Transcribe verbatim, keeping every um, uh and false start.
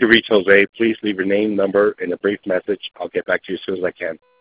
to reach Jose, please leave your name, number, and a brief message. I'll get back to you as soon as I can.